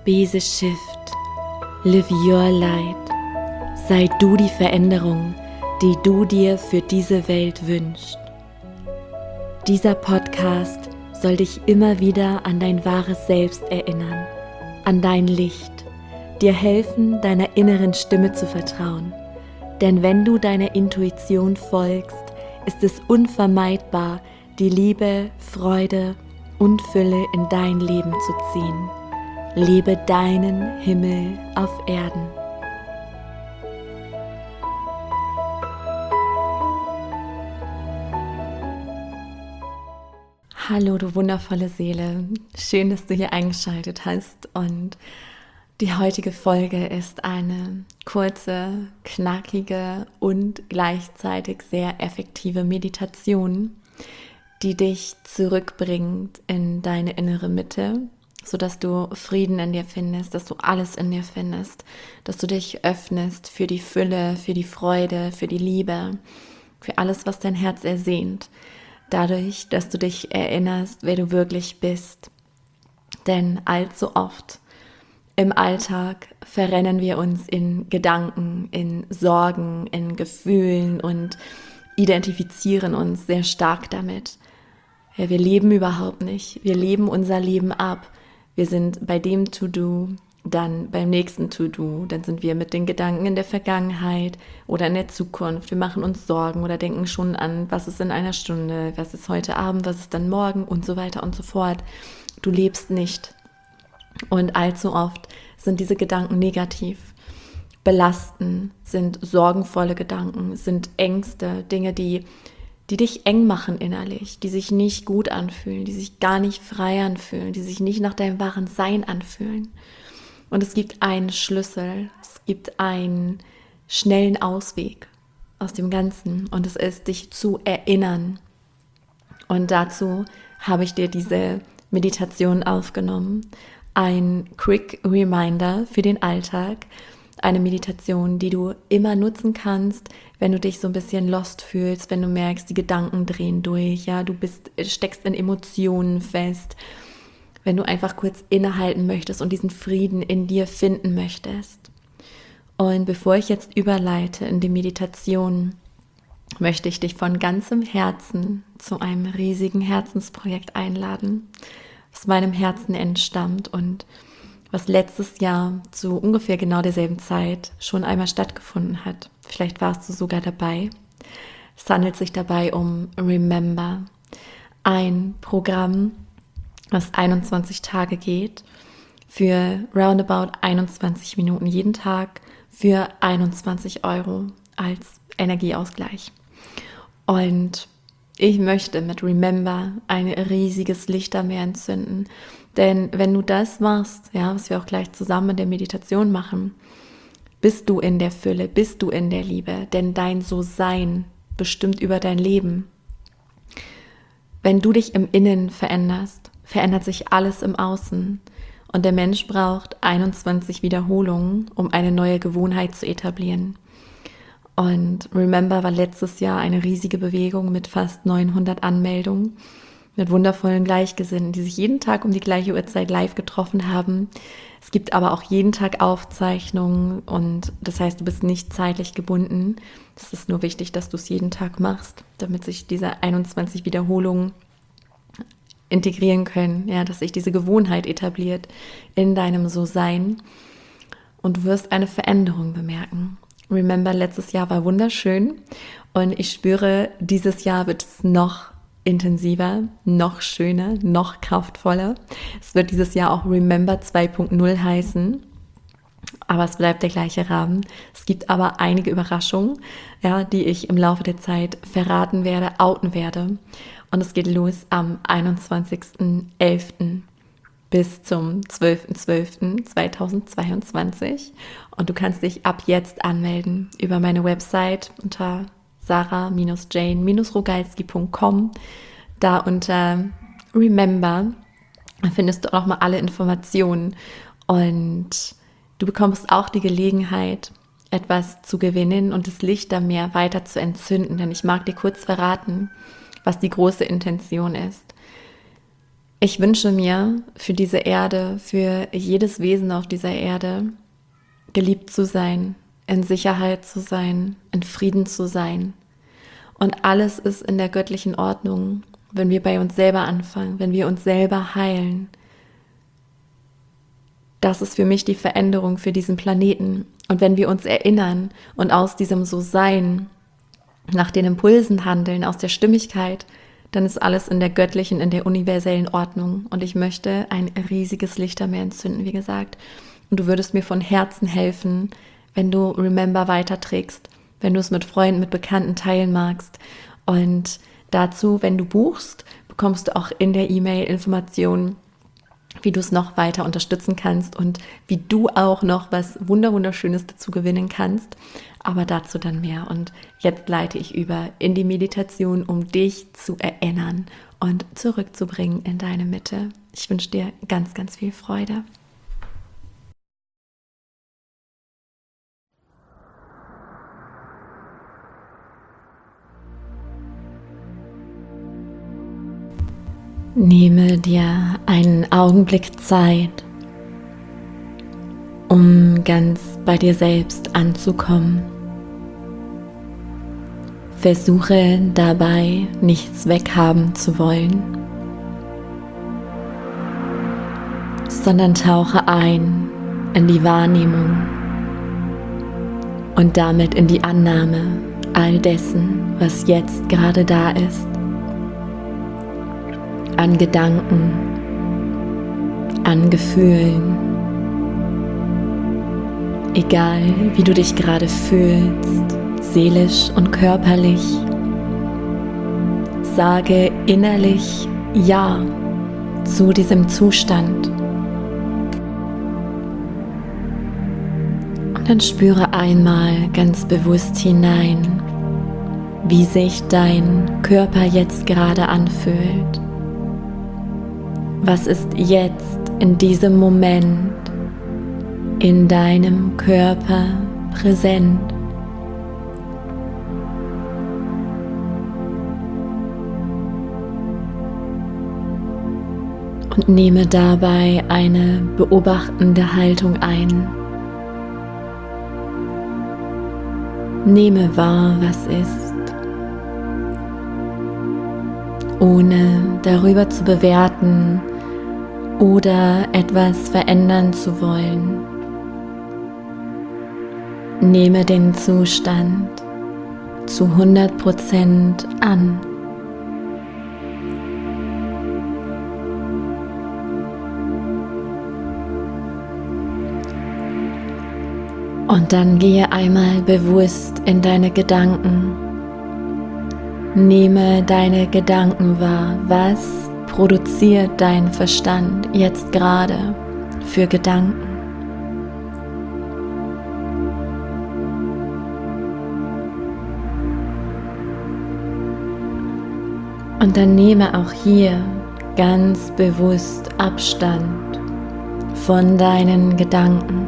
Be the shift. Live your light. Sei du die Veränderung, die du dir für diese Welt wünschst. Dieser Podcast soll dich immer wieder an dein wahres Selbst erinnern, an dein Licht, dir helfen, deiner inneren Stimme zu vertrauen. Denn wenn du deiner Intuition folgst, ist es unvermeidbar, die Liebe, Freude und Fülle in dein Leben zu ziehen. Lebe deinen Himmel auf Erden. Hallo, du wundervolle Seele. Schön, dass du hier eingeschaltet hast. Und die heutige Folge ist eine kurze, knackige und gleichzeitig sehr effektive Meditation, die dich zurückbringt in deine innere Mitte, sodass du Frieden in dir findest, dass du alles in dir findest, dass du dich öffnest für die Fülle, für die Freude, für die Liebe, für alles, was dein Herz ersehnt, dadurch, dass du dich erinnerst, wer du wirklich bist. Denn allzu oft im Alltag verrennen wir uns in Gedanken, in Sorgen, in Gefühlen und identifizieren uns sehr stark damit. Ja, wir leben überhaupt nicht, wir leben unser Leben ab. Wir sind bei dem To-Do, dann beim nächsten To-Do, dann sind wir mit den Gedanken in der Vergangenheit oder in der Zukunft. Wir machen uns Sorgen oder denken schon an, was ist in einer Stunde, was ist heute Abend, was ist dann morgen und so weiter und so fort. Du lebst nicht. Und allzu oft sind diese Gedanken negativ, belasten, sind sorgenvolle Gedanken, sind Ängste, Dinge, die dich eng machen innerlich, die sich nicht gut anfühlen, die sich gar nicht frei anfühlen, die sich nicht nach deinem wahren Sein anfühlen. Und es gibt einen Schlüssel, es gibt einen schnellen Ausweg aus dem Ganzen und es ist, dich zu erinnern. Und dazu habe ich dir diese Meditation aufgenommen. Ein Quick Reminder für den Alltag. Eine Meditation, die du immer nutzen kannst, wenn du dich so ein bisschen lost fühlst, wenn du merkst, die Gedanken drehen durch, ja, du steckst in Emotionen fest, wenn du einfach kurz innehalten möchtest und diesen Frieden in dir finden möchtest. Und bevor ich jetzt überleite in die Meditation, möchte ich dich von ganzem Herzen zu einem riesigen Herzensprojekt einladen, was meinem Herzen entstammt und was letztes Jahr zu ungefähr genau derselben Zeit schon einmal stattgefunden hat. Vielleicht warst du sogar dabei. Es handelt sich dabei um Remember, ein Programm, was 21 Tage geht, für roundabout 21 Minuten jeden Tag für 21 € als Energieausgleich. Und ich möchte mit Remember ein riesiges Lichtermeer entzünden. Denn wenn du das machst, ja, was wir auch gleich zusammen in der Meditation machen, bist du in der Fülle, bist du in der Liebe, denn dein So-Sein bestimmt über dein Leben. Wenn du dich im Innen veränderst, verändert sich alles im Außen und der Mensch braucht 21 Wiederholungen, um eine neue Gewohnheit zu etablieren. Und Remember war letztes Jahr eine riesige Bewegung mit fast 900 Anmeldungen, mit wundervollen Gleichgesinnten, die sich jeden Tag um die gleiche Uhrzeit live getroffen haben. Es gibt aber auch jeden Tag Aufzeichnungen und das heißt, du bist nicht zeitlich gebunden. Es ist nur wichtig, dass du es jeden Tag machst, damit sich diese 21 Wiederholungen integrieren können, ja, dass sich diese Gewohnheit etabliert in deinem So-Sein und du wirst eine Veränderung bemerken. Remember, letztes Jahr war wunderschön und ich spüre, dieses Jahr wird es noch intensiver, noch schöner, noch kraftvoller. Es wird dieses Jahr auch Remember 2.0 heißen, aber es bleibt der gleiche Rahmen. Es gibt aber einige Überraschungen, ja, die ich im Laufe der Zeit verraten werde, outen werde. Und es geht los am 21.11. bis zum 12.12.2022. Und du kannst dich ab jetzt anmelden über meine Website unter sarah-jane-rogalski.com. Da unter Remember findest du auch nochmal alle Informationen und du bekommst auch die Gelegenheit, etwas zu gewinnen und das Lichtermeer weiter zu entzünden. Denn ich mag dir kurz verraten, was die große Intention ist. Ich wünsche mir für diese Erde, für jedes Wesen auf dieser Erde, geliebt zu sein, in Sicherheit zu sein, in Frieden zu sein. Und alles ist in der göttlichen Ordnung, wenn wir bei uns selber anfangen, wenn wir uns selber heilen. Das ist für mich die Veränderung für diesen Planeten. Und wenn wir uns erinnern und aus diesem So-Sein nach den Impulsen handeln, aus der Stimmigkeit, dann ist alles in der göttlichen, in der universellen Ordnung. Und ich möchte ein riesiges Lichtermeer entzünden, wie gesagt. Und du würdest mir von Herzen helfen, wenn du Remember weiterträgst, wenn du es mit Freunden, mit Bekannten teilen magst. Und dazu, wenn du buchst, bekommst du auch in der E-Mail Informationen, wie du es noch weiter unterstützen kannst und wie du auch noch was Wunderschönes dazu gewinnen kannst. Aber dazu dann mehr. Und jetzt leite ich über in die Meditation, um dich zu erinnern und zurückzubringen in deine Mitte. Ich wünsche dir ganz, ganz viel Freude. Nehme dir einen Augenblick Zeit, um ganz bei dir selbst anzukommen. Versuche dabei, nichts weghaben zu wollen, sondern tauche ein in die Wahrnehmung und damit in die Annahme all dessen, was jetzt gerade da ist. An Gedanken, an Gefühlen, egal wie du dich gerade fühlst, seelisch und körperlich, sage innerlich Ja zu diesem Zustand. Und dann spüre einmal ganz bewusst hinein, wie sich dein Körper jetzt gerade anfühlt. Was ist jetzt in diesem Moment in deinem Körper präsent? Und nehme dabei eine beobachtende Haltung ein. Nehme wahr, was ist, ohne darüber zu bewerten oder etwas verändern zu wollen. Nehme den Zustand zu 100% an. Und dann gehe einmal bewusst in deine Gedanken. Nehme deine Gedanken wahr. Was produziert dein Verstand jetzt gerade für Gedanken? Und dann nehme auch hier ganz bewusst Abstand von deinen Gedanken.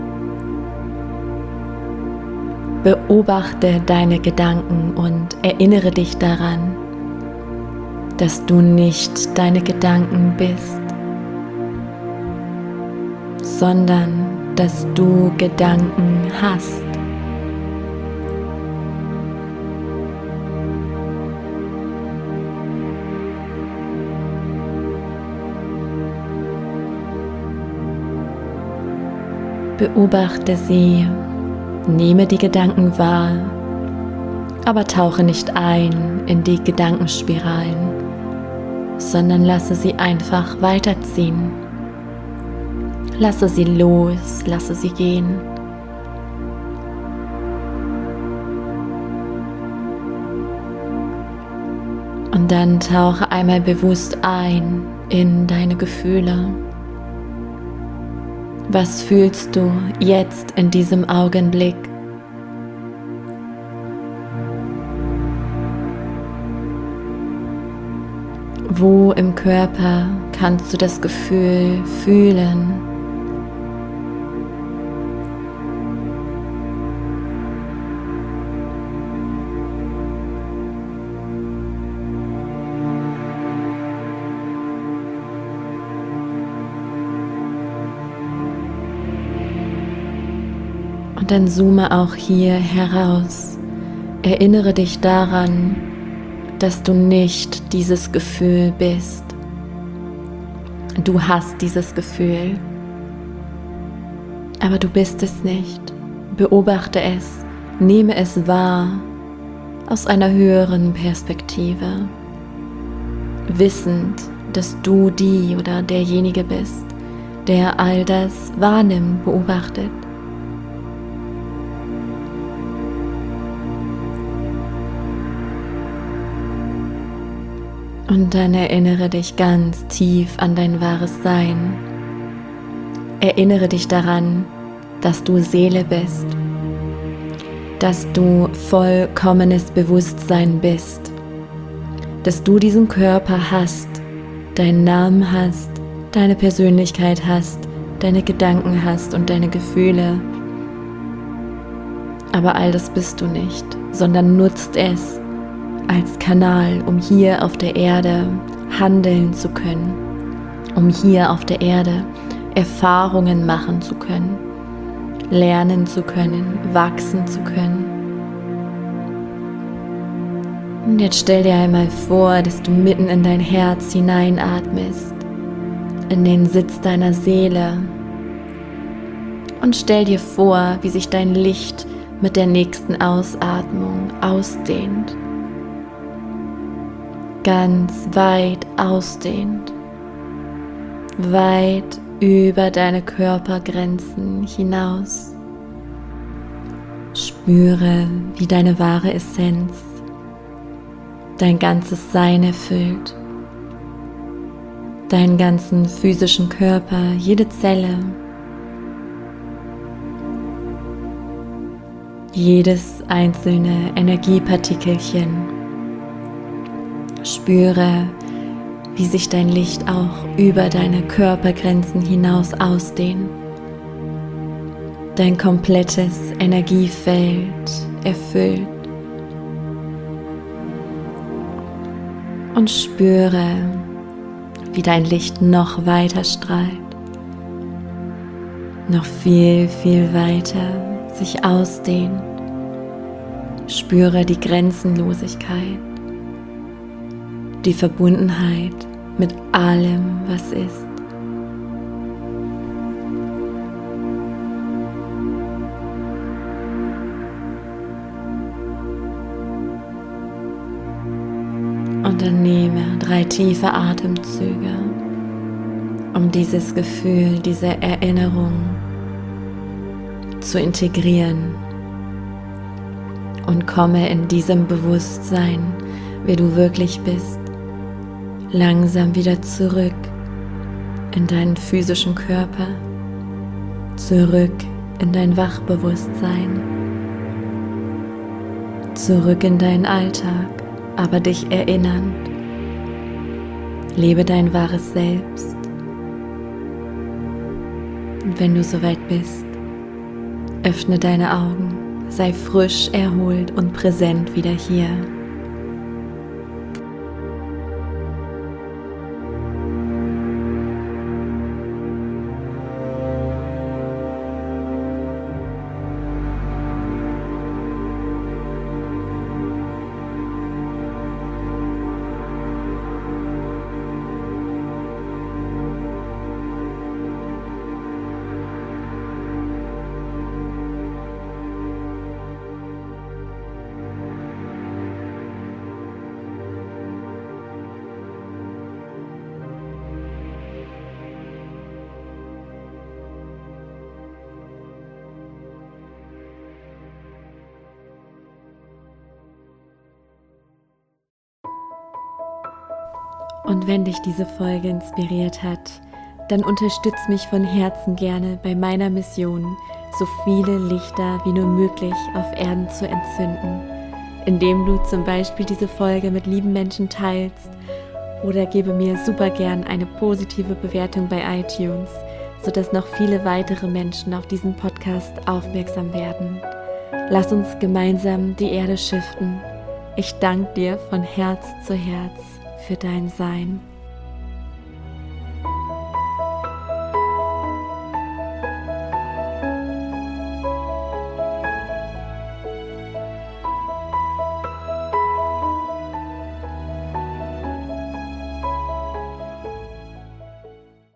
Beobachte deine Gedanken und erinnere dich daran, dass du nicht deine Gedanken bist, sondern dass du Gedanken hast. Beobachte sie, nehme die Gedanken wahr, aber tauche nicht ein in die Gedankenspiralen, sondern lasse sie einfach weiterziehen. Lasse sie los, lasse sie gehen. Und dann tauche einmal bewusst ein in deine Gefühle. Was fühlst du jetzt in diesem Augenblick? Wo im Körper kannst du das Gefühl fühlen? Und dann zoome auch hier heraus. Erinnere dich daran, dass du nicht dieses Gefühl bist. Du hast dieses Gefühl, aber du bist es nicht. Beobachte es, nehme es wahr aus einer höheren Perspektive, wissend, dass du die oder derjenige bist, der all das wahrnimmt, beobachtet. Und dann erinnere dich ganz tief an dein wahres Sein. Erinnere dich daran, dass du Seele bist, dass du vollkommenes Bewusstsein bist, dass du diesen Körper hast, deinen Namen hast, deine Persönlichkeit hast, deine Gedanken hast und deine Gefühle. Aber all das bist du nicht, sondern nutzt es als Kanal, um hier auf der Erde handeln zu können, um hier auf der Erde Erfahrungen machen zu können, lernen zu können, wachsen zu können. Und jetzt stell dir einmal vor, dass du mitten in dein Herz hineinatmest, in den Sitz deiner Seele, und stell dir vor, wie sich dein Licht mit der nächsten Ausatmung ausdehnt. Ganz weit ausdehnt, weit über deine Körpergrenzen hinaus. Spüre, wie deine wahre Essenz dein ganzes Sein erfüllt, deinen ganzen physischen Körper, jede Zelle, jedes einzelne Energiepartikelchen. Spüre, wie sich dein Licht auch über deine Körpergrenzen hinaus ausdehnt. Dein komplettes Energiefeld erfüllt. Und spüre, wie dein Licht noch weiter strahlt. Noch viel, viel weiter sich ausdehnt. Spüre die Grenzenlosigkeit. Die Verbundenheit mit allem, was ist. Und dann nehme 3 tiefe Atemzüge, um dieses Gefühl, diese Erinnerung zu integrieren. Und komme in diesem Bewusstsein, wer du wirklich bist, langsam wieder zurück in deinen physischen Körper, zurück in dein Wachbewusstsein, zurück in deinen Alltag, aber dich erinnernd. Lebe dein wahres Selbst. Und wenn du soweit bist, öffne deine Augen, sei frisch, erholt und präsent wieder hier. Und wenn dich diese Folge inspiriert hat, dann unterstütz mich von Herzen gerne bei meiner Mission, so viele Lichter wie nur möglich auf Erden zu entzünden, indem du zum Beispiel diese Folge mit lieben Menschen teilst oder gebe mir super gern eine positive Bewertung bei iTunes, sodass noch viele weitere Menschen auf diesen Podcast aufmerksam werden. Lass uns gemeinsam die Erde shiften. Ich danke dir von Herz zu Herz für dein Sein.